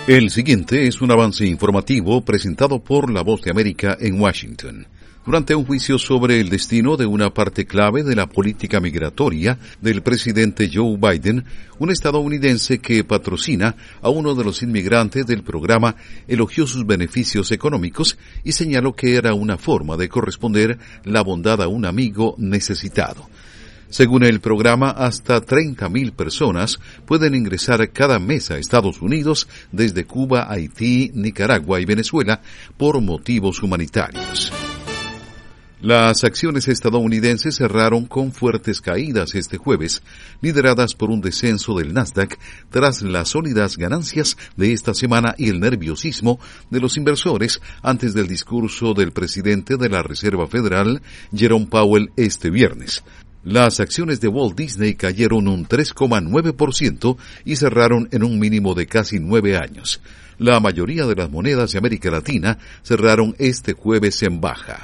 El siguiente es un avance informativo presentado por La Voz de América en Washington. Durante un juicio sobre el destino de una parte clave de la política migratoria del presidente Joe Biden, un estadounidense que patrocina a uno de los inmigrantes del programa elogió sus beneficios económicos y señaló que era una forma de corresponder la bondad a un amigo necesitado. Según el programa, hasta 30,000 personas pueden ingresar cada mes a Estados Unidos desde Cuba, Haití, Nicaragua y Venezuela por motivos humanitarios. Las acciones estadounidenses cerraron con fuertes caídas este jueves, lideradas por un descenso del Nasdaq tras las sólidas ganancias de esta semana y el nerviosismo de los inversores antes del discurso del presidente de la Reserva Federal, Jerome Powell, este viernes. Las acciones de Walt Disney cayeron un 3,9% y cerraron en un mínimo de casi 9 años. La mayoría de las monedas de América Latina cerraron este jueves en baja.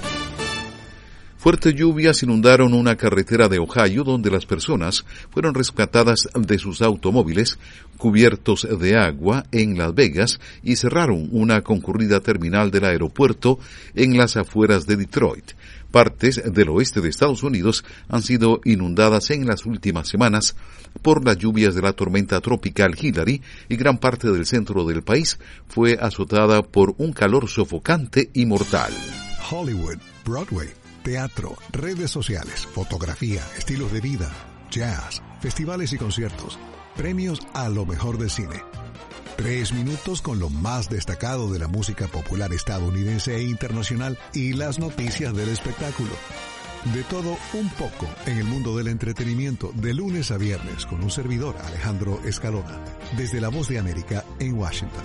Fuertes lluvias inundaron una carretera de Ohio donde las personas fueron rescatadas de sus automóviles cubiertos de agua en Las Vegas y cerraron una concurrida terminal del aeropuerto en las afueras de Detroit. Partes del oeste de Estados Unidos han sido inundadas en las últimas semanas por las lluvias de la tormenta tropical Hillary y gran parte del centro del país fue azotada por un calor sofocante y mortal. Hollywood, Broadway, teatro, redes sociales, fotografía, estilos de vida, jazz, festivales y conciertos, premios a lo mejor del cine. 3 minutos con lo más destacado de la música popular estadounidense e internacional y las noticias del espectáculo. De todo un poco en el mundo del entretenimiento de lunes a viernes con un servidor, Alejandro Escalona, desde La Voz de América en Washington.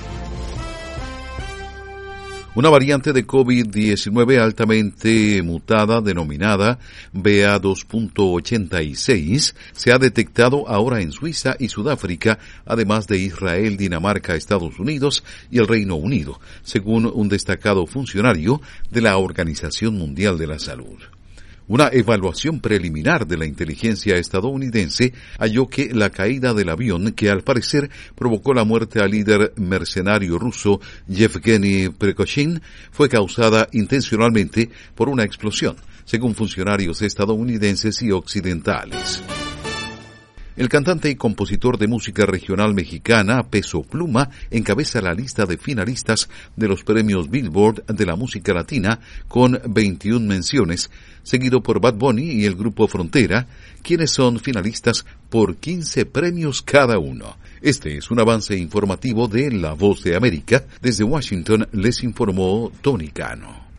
Una variante de COVID-19 altamente mutada denominada BA.2.86 se ha detectado ahora en Suiza y Sudáfrica, además de Israel, Dinamarca, Estados Unidos y el Reino Unido, según un destacado funcionario de la Organización Mundial de la Salud. Una evaluación preliminar de la inteligencia estadounidense halló que la caída del avión, que al parecer provocó la muerte al líder mercenario ruso Yevgeny Prigozhin, fue causada intencionalmente por una explosión, según funcionarios estadounidenses y occidentales. El cantante y compositor de música regional mexicana, Peso Pluma, encabeza la lista de finalistas de los premios Billboard de la música latina con 21 menciones, seguido por Bad Bunny y el grupo Frontera, quienes son finalistas por 15 premios cada uno. Este es un avance informativo de La Voz de América. Desde Washington les informó Tony Cano.